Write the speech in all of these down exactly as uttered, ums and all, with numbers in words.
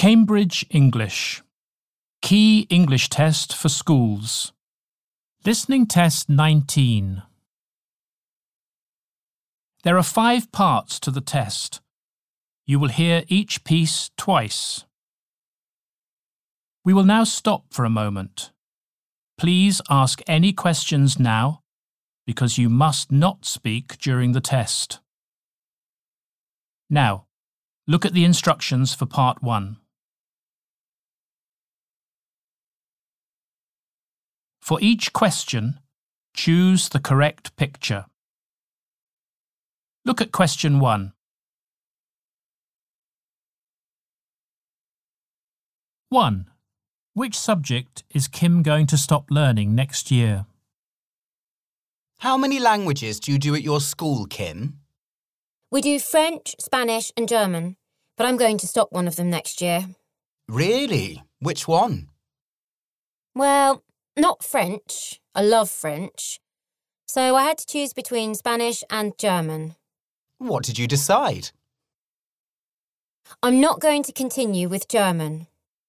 Cambridge English. Key English Test for Schools. Listening Test nineteen. There are five parts to the test. You will hear each piece twice. We will now stop for a moment. Please ask any questions now, because you must not speak during the test. Now, look at the instructions for part one. For each question, choose the correct picture. Look at question one. one. Which subject is Kim going to stop learning next year? How many languages do you do at your school, Kim? We do French, Spanish and German, but I'm going to stop one of them next year. Really? Which one? Well, not French. I love French. So I had to choose between Spanish and German. What did you decide? I'm not going to continue with German.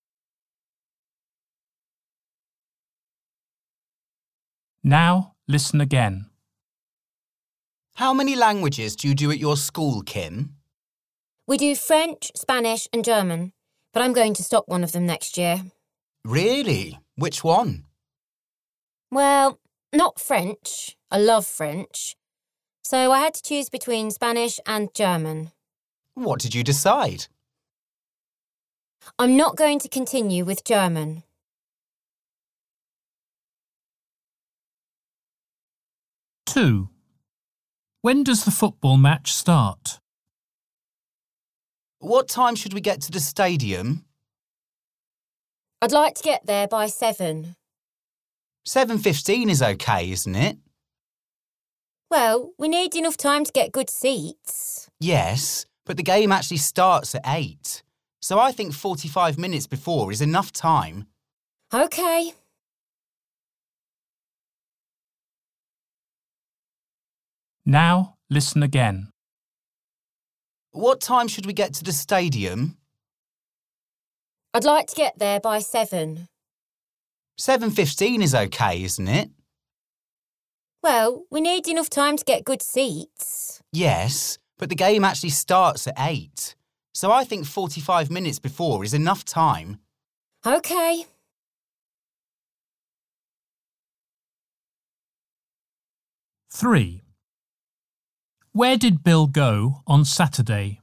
Now, listen again. How many languages do you do at your school, Kim? We do French, Spanish and German, but I'm going to stop one of them next year. Really? Which one? Well, not French. I love French. So I had to choose between Spanish and German. What did you decide? I'm not going to continue with German. two. When does the football match start? What time should we get to the stadium? I'd like to get there by seven. seven fifteen is okay, isn't it? Well, we need enough time to get good seats. Yes, but the game actually starts at eight. So I think forty-five minutes before is enough time. OK. Now, listen again. What time should we get to the stadium? I'd like to get there by seven. seven fifteen is okay, isn't it? Well, we need enough time to get good seats. Yes, but the game actually starts at eight. So I think forty-five minutes before is enough time. OK. three. Where did Bill go on Saturday?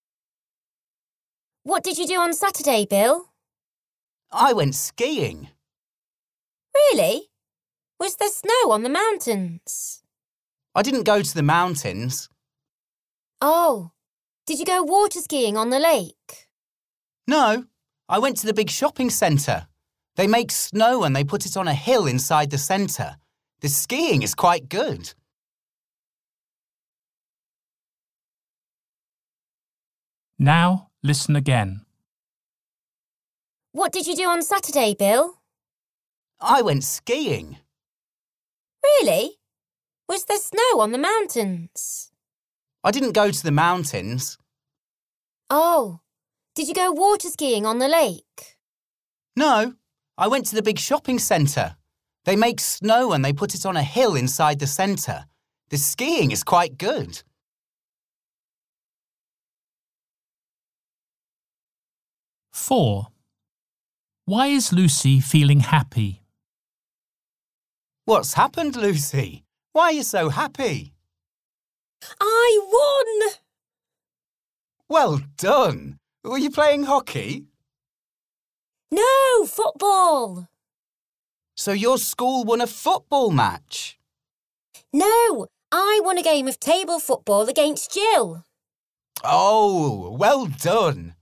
What did you do on Saturday, Bill? I went skiing. Really? Was there snow on the mountains? I didn't go to the mountains. Oh, did you go water skiing on the lake? No, I went to the big shopping centre. They make snow and they put it on a hill inside the centre. The skiing is quite good. Now, listen again. What did you do on Saturday, Bill? I went skiing. Really? Was there snow on the mountains? I didn't go to the mountains. Oh, did you go water skiing on the lake? No, I went to the big shopping centre. They make snow and they put it on a hill inside the centre. The skiing is quite good. four. Why is Lucy feeling happy? What's happened, Lucy? Why are you so happy? I won! Well done. Were you playing hockey? No, football. So your school won a football match? No, I won a game of table football against Jill. Oh, well done.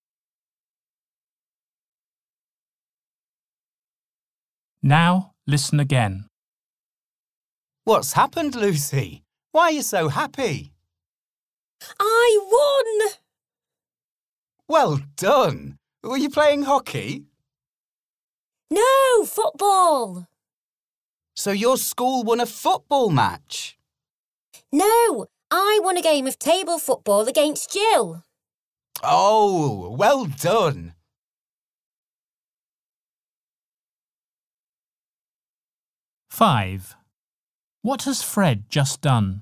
Now, listen again. What's happened, Lucy? Why are you so happy? I won! Well done. Were you playing hockey? No, football. So your school won a football match? No, I won a game of table football against Jill. Oh, well done. five. What has Fred just done?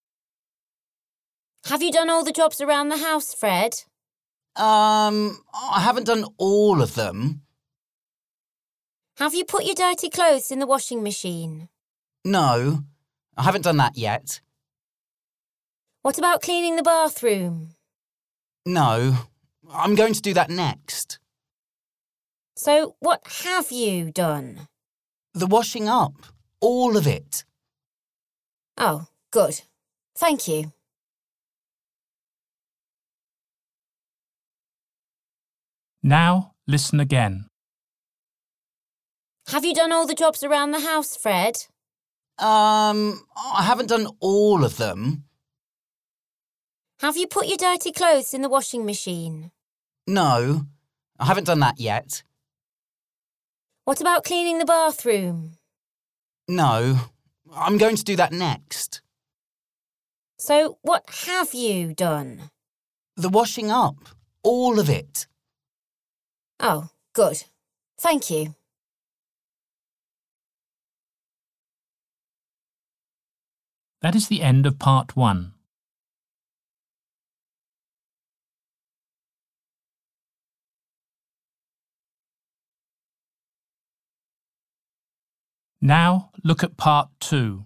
Have you done all the jobs around the house, Fred? Um, I haven't done all of them. Have you put your dirty clothes in the washing machine? No, I haven't done that yet. What about cleaning the bathroom? No, I'm going to do that next. So what have you done? The washing up. All of it. Oh, good. Thank you. Now listen again. Have you done all the jobs around the house, Fred? Um, I haven't done all of them. Have you put your dirty clothes in the washing machine? No, I haven't done that yet. What about cleaning the bathroom? No, I'm going to do that next. So what have you done? The washing up. All of it. Oh, good. Thank you. That is the end of part one. Now look at part two.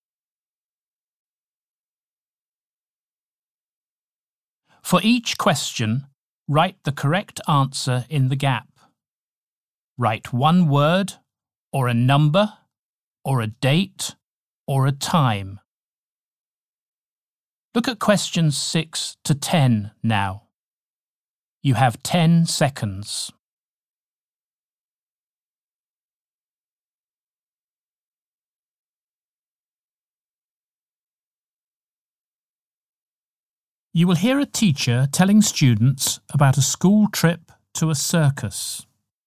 For each question, write the correct answer in the gap. Write one word, or a number, or a date, or a time. Look at questions six to ten now. You have ten seconds. You will hear a teacher telling students about a school trip to a circus.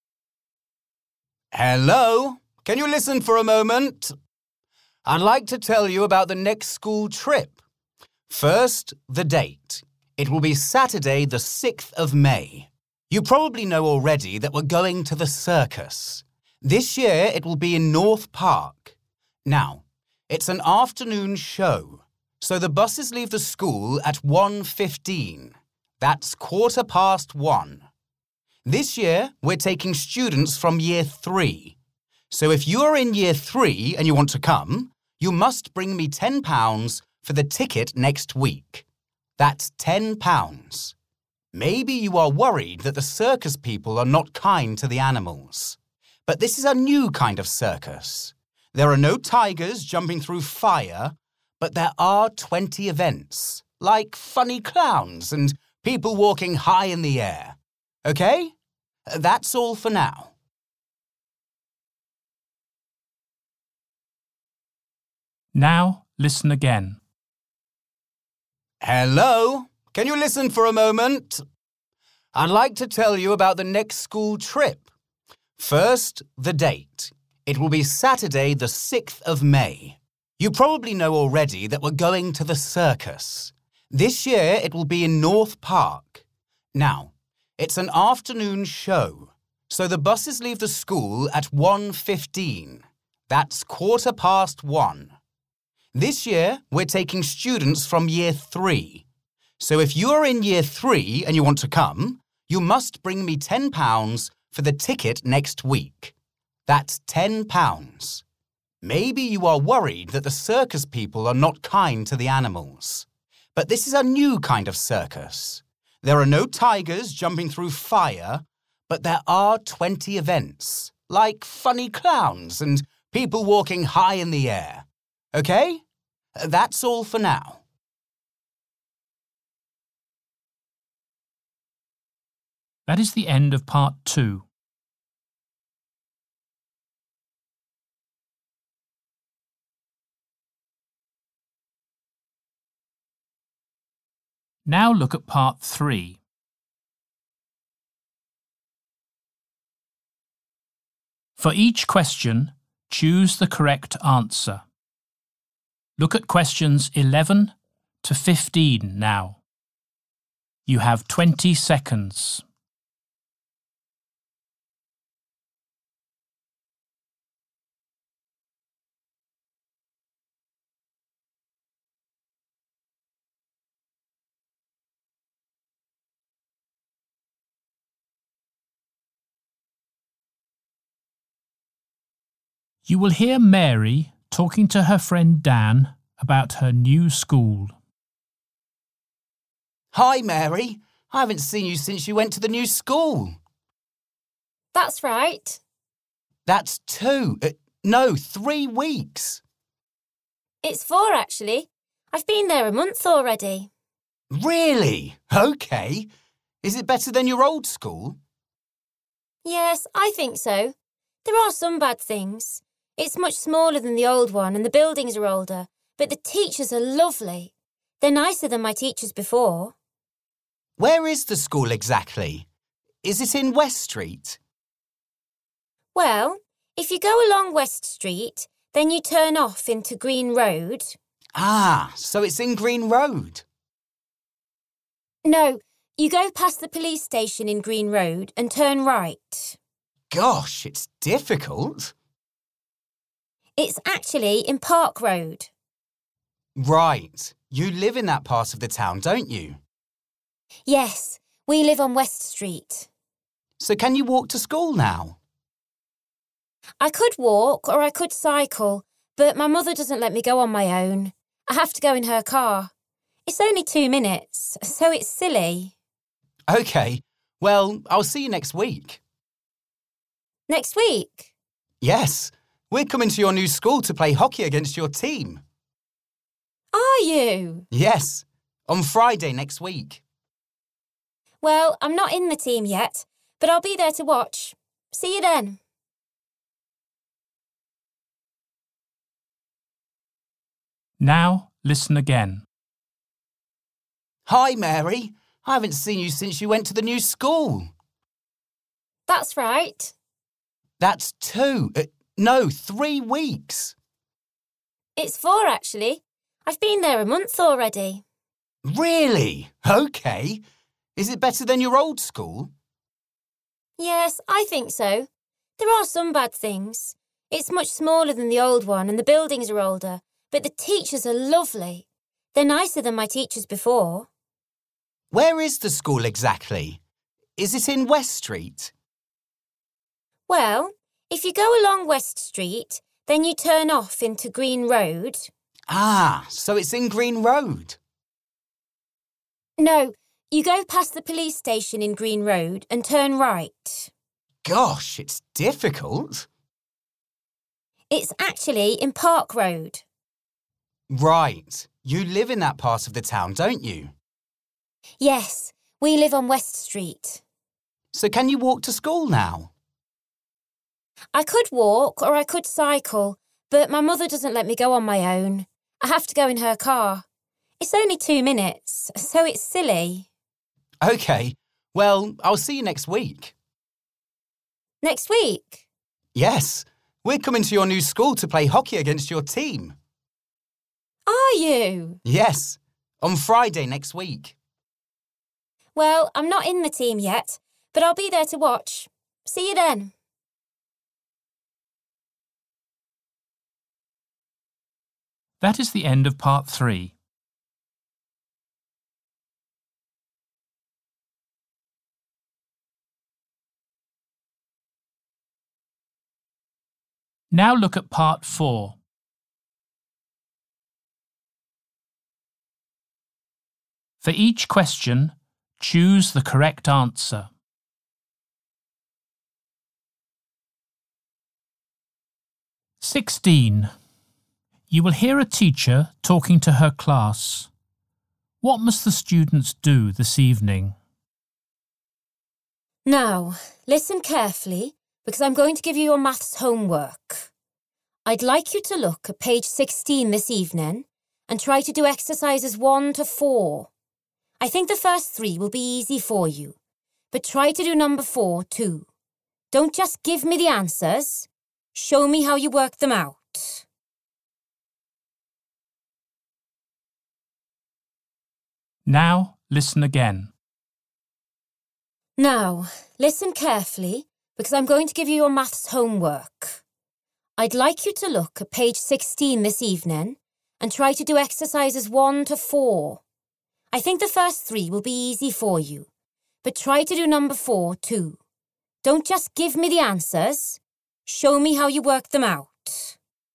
Hello? Can you listen for a moment? I'd like to tell you about the next school trip. First, the date. It will be Saturday the sixth of May. You probably know already that we're going to the circus. This year it will be in North Park. Now, it's an afternoon show, so the buses leave the school at one fifteen. That's quarter past one. This year we're taking students from year three. So if you are in year three and you want to come, you must bring me ten pounds for the ticket next week. That's ten pounds. Maybe you are worried that the circus people are not kind to the animals. But this is a new kind of circus. There are no tigers jumping through fire, but there are twenty events, like funny clowns and people walking high in the air. Okay? That's all for now. Now listen again. Hello? Can you listen for a moment? I'd like to tell you about the next school trip. First, the date. It will be Saturday the sixth of May. You probably know already that we're going to the circus. This year it will be in North Park. Now, it's an afternoon show, so the buses leave the school at one fifteen. That's quarter past one. This year we're taking students from year three. So if you are in year three and you want to come, you must bring me ten pounds for the ticket next week. That's ten pounds. Maybe you are worried that the circus people are not kind to the animals. But this is a new kind of circus. There are no tigers jumping through fire, but there are twenty events, like funny clowns and people walking high in the air. Okay? That's all for now. That is the end of part two. Now look at part three. For each question, choose the correct answer. Look at questions eleven to fifteen now. You have twenty seconds. You will hear Mary talking to her friend Dan about her new school. Hi, Mary. I haven't seen you since you went to the new school. That's right. That's two, uh, no, three weeks. It's four, actually. I've been there a month already. Really? OK. Is it better than your old school? Yes, I think so. There are some bad things. It's much smaller than the old one and the buildings are older, but the teachers are lovely. They're nicer than my teachers before. Where is the school exactly? Is it in West Street? Well, if you go along West Street, then you turn off into Green Road. Ah, so it's in Green Road. No, you go past the police station in Green Road and turn right. Gosh, it's difficult. It's actually in Park Road. Right. You live in that part of the town, don't you? Yes, we live on West Street. So can you walk to school now? I could walk or I could cycle, but my mother doesn't let me go on my own. I have to go in her car. It's only two minutes, so it's silly. OK. Well, I'll see you next week. Next week? Yes. We're coming to your new school to play hockey against your team. Are you? Yes. On Friday next week. Well, I'm not in the team yet, but I'll be there to watch. See you then. Now listen again. Hi, Mary. I haven't seen you since you went to the new school. That's right. That's two, uh, no, three weeks. It's four, actually. I've been there a month already. Really? OK. Is it better than your old school? Yes, I think so. There are some bad things. It's much smaller than the old one and the buildings are older, but the teachers are lovely. They're nicer than my teachers before. Where is the school exactly? Is it in West Street? Well, if you go along West Street, then you turn off into Green Road. Ah, so it's in Green Road. No, you go past the police station in Green Road and turn right. Gosh, it's difficult. It's actually in Park Road. Right. You live in that part of the town, don't you? Yes, we live on West Street. So can you walk to school now? I could walk or I could cycle, but my mother doesn't let me go on my own. I have to go in her car. It's only two minutes, so it's silly. OK. Well, I'll see you next week. Next week? Yes. We're coming to your new school to play hockey against your team. Are you? Yes. On Friday next week. Well, I'm not in the team yet, but I'll be there to watch. See you then. That is the end of part three. Now look at part four. For each question, choose the correct answer. sixteen. You will hear a teacher talking to her class. What must the students do this evening? Now, listen carefully, because I'm going to give you your maths homework. I'd like you to look at page sixteen this evening and try to do exercises one to four. I think the first three will be easy for you, but try to do number four too. Don't just give me the answers. Show me how you work them out. Now listen again. Now, listen carefully, because I'm going to give you your maths homework. I'd like you to look at page sixteen this evening and try to do exercises one to four. I think the first three will be easy for you, but try to do number four too. Don't just give me the answers. Show me how you work them out. out.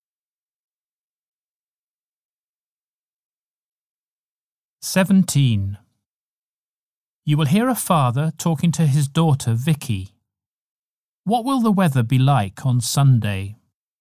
seventeen. You will hear a father talking to his daughter Vicky. What will the weather be like on Sunday?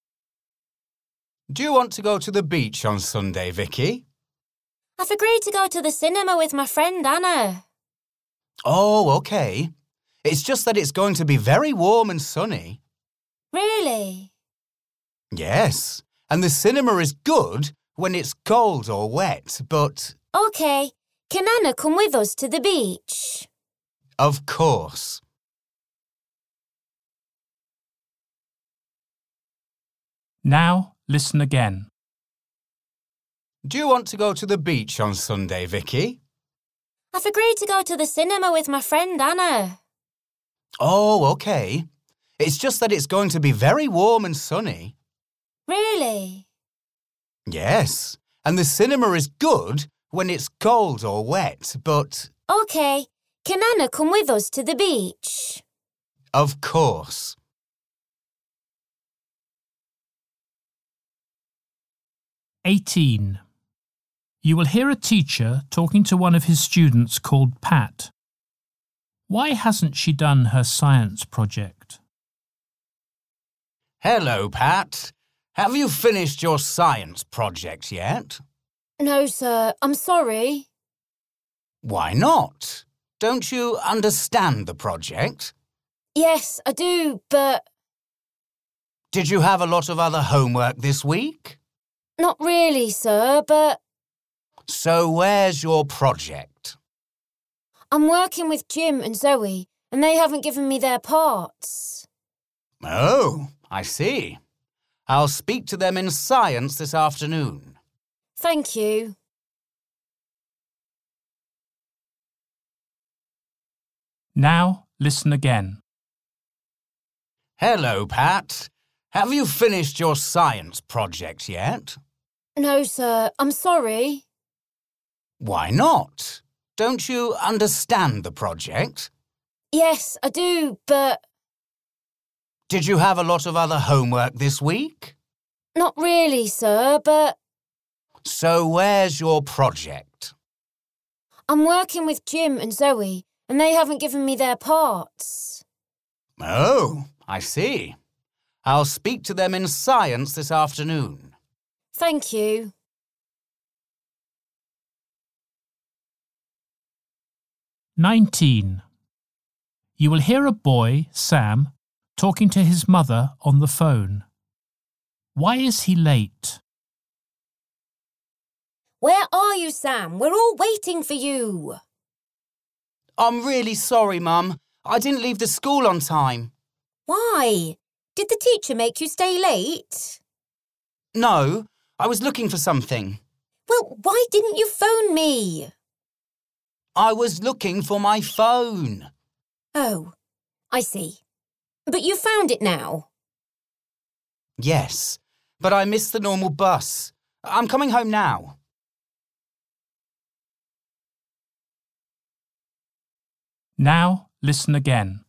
Do you want to go to the beach on Sunday, Vicky? I've agreed to go to the cinema with my friend Anna. Oh, OK. It's just that it's going to be very warm and sunny. Really? Yes, and the cinema is good when it's cold or wet, but... OK. Can Anna come with us to the beach? Of course. Now, listen again. Do you want to go to the beach on Sunday, Vicky? I've agreed to go to the cinema with my friend Anna. Oh, OK. It's just that it's going to be very warm and sunny. Really? Yes, and the cinema is good when it's cold or wet, but... OK. Can Anna come with us to the beach? Of course. eighteen. You will hear a teacher talking to one of his students called Pat. Why hasn't she done her science project? Hello, Pat. Have you finished your science project yet? No, sir. I'm sorry. Why not? Don't you understand the project? Yes, I do, but... Did you have a lot of other homework this week? Not really, sir, but... So where's your project? I'm working with Jim and Zoe, and they haven't given me their parts. Oh, I see. I'll speak to them in science this afternoon. Thank you. Now, listen again. Hello, Pat. Have you finished your science project yet? No, sir. I'm sorry. Why not? Don't you understand the project? Yes, I do, but... Did you have a lot of other homework this week? Not really, sir, but... So where's your project? I'm working with Jim and Zoe, and they haven't given me their parts. Oh, I see. I'll speak to them in science this afternoon. Thank you. nineteen. You will hear a boy, Sam, talking to his mother on the phone. Why is he late? Where are you, Sam? We're all waiting for you. I'm really sorry, Mum. I didn't leave the school on time. Why? Did the teacher make you stay late? No, I was looking for something. Well, why didn't you phone me? I was looking for my phone. Oh, I see. But you found it now? Yes, but I missed the normal bus. I'm coming home now. Now, listen again.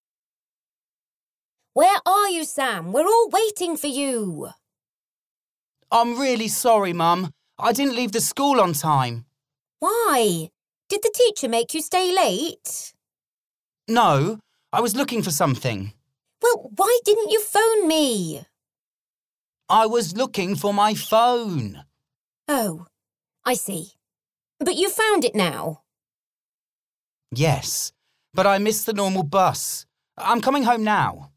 Where are you, Sam? We're all waiting for you. I'm really sorry, Mum. I didn't leave the school on time. Why? Did the teacher make you stay late? No, I was looking for something. Well, why didn't you phone me? I was looking for my phone. Oh, I see. But you found it now? Yes, but I missed the normal bus. I'm coming home now.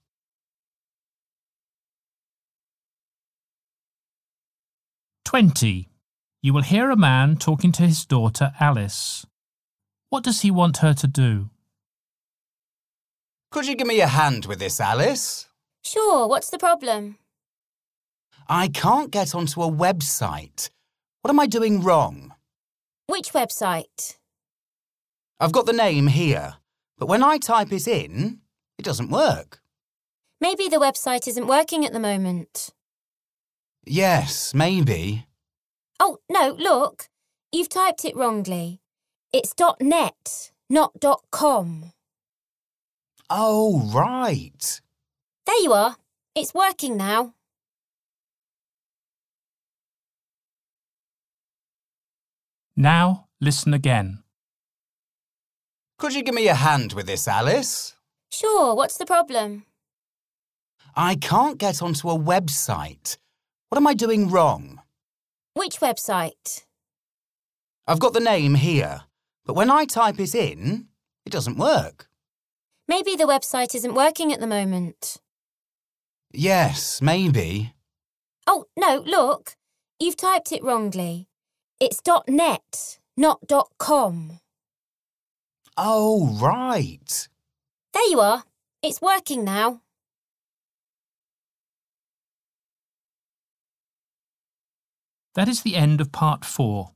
twenty. You will hear a man talking to his daughter Alice. What does he want her to do? Could you give me a hand with this, Alice? Sure, what's the problem? I can't get onto a website. What am I doing wrong? Which website? I've got the name here, but when I type it in, it doesn't work. Maybe the website isn't working at the moment. Yes, maybe. Oh, no, look. You've typed it wrongly. It's .net, not .com. Oh, right. There you are. It's working now. Now listen again. Could you give me a hand with this, Alice? Sure, what's the problem? I can't get onto a website. What am I doing wrong? Which website? I've got the name here, but when I type it in, it doesn't work. Maybe the website isn't working at the moment. Yes, maybe. Oh, no, look. You've typed it wrongly. It's .net, not .com. Oh, right. There you are. It's working now. That is the end of part four.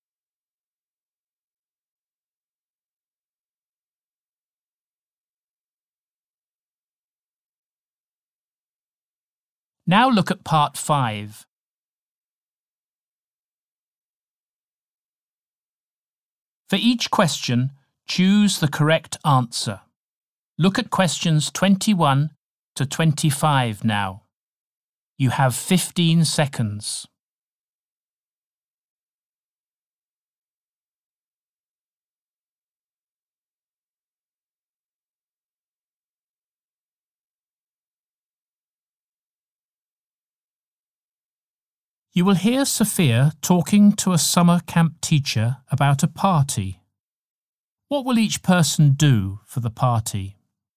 Now look at part five. For each question, choose the correct answer. Look at questions twenty-one to twenty-five now. You have fifteen seconds. You will hear Sophia talking to a summer camp teacher about a party. What will each person do for the party?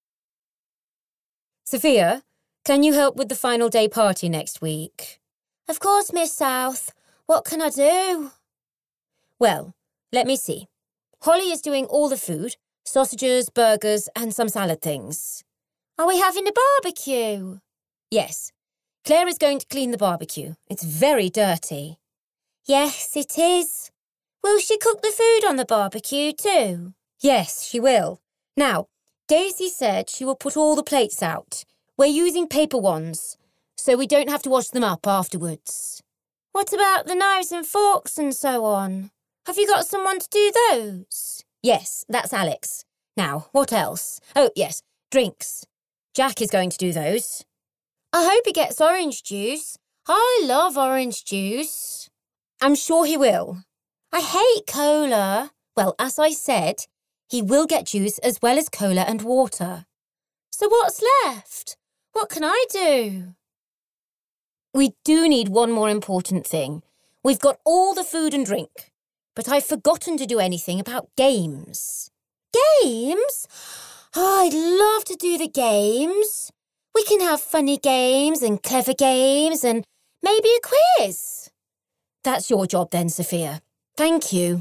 Sophia, can you help with the final day party next week? Of course, Miss South. What can I do? Well, let me see. Holly is doing all the food, sausages, burgers and some salad things. Are we having a barbecue? Yes. Claire is going to clean the barbecue. It's very dirty. Yes, it is. Will she cook the food on the barbecue too? Yes, she will. Now, Daisy said she will put all the plates out. We're using paper ones, so we don't have to wash them up afterwards. What about the knives and forks and so on? Have you got someone to do those? Yes, that's Alex. Now, what else? Oh, yes, drinks. Jack is going to do those. I hope he gets orange juice. I love orange juice. I'm sure he will. I hate cola. Well, as I said, he will get juice as well as cola and water. So what's left? What can I do? We do need one more important thing. We've got all the food and drink, but I've forgotten to do anything about games. Games? Oh, I'd love to do the games. We can have funny games and clever games and maybe a quiz. That's your job then, Sophia. Thank you.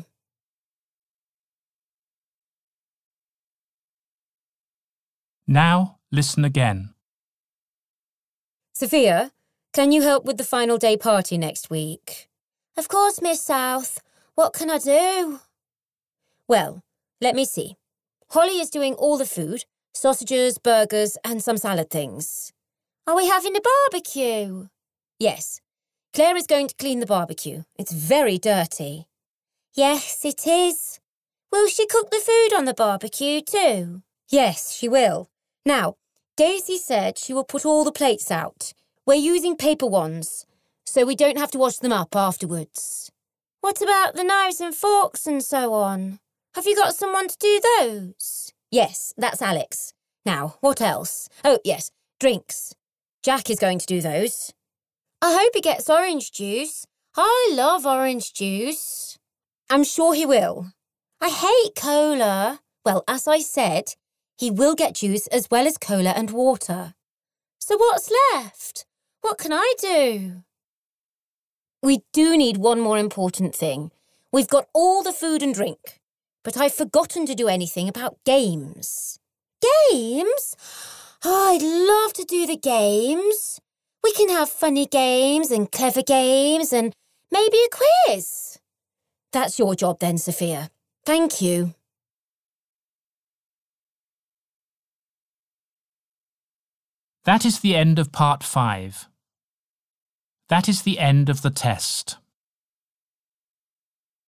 Now listen again. Sophia, can you help with the final day party next week? Of course, Miss South. What can I do? Well, let me see. Holly is doing all the food, sausages, burgers and some salad things. Are we having a barbecue? Yes. Claire is going to clean the barbecue. It's very dirty. Yes, it is. Will she cook the food on the barbecue too? Yes, she will. Now, Daisy said she will put all the plates out. We're using paper ones, so we don't have to wash them up afterwards. What about the knives and forks and so on? Have you got someone to do those? Yes, that's Alex. Now, what else? Oh, yes, drinks. Jack is going to do those. I hope he gets orange juice. I love orange juice. I'm sure he will. I hate cola. Well, as I said, he will get juice as well as cola and water. So what's left? What can I do? We do need one more important thing. We've got all the food and drink, but I've forgotten to do anything about games. Games? Oh, I'd love to do the games. We can have funny games and clever games and maybe a quiz. That's your job then, Sophia. Thank you. That is the end of part five. That is the end of the test.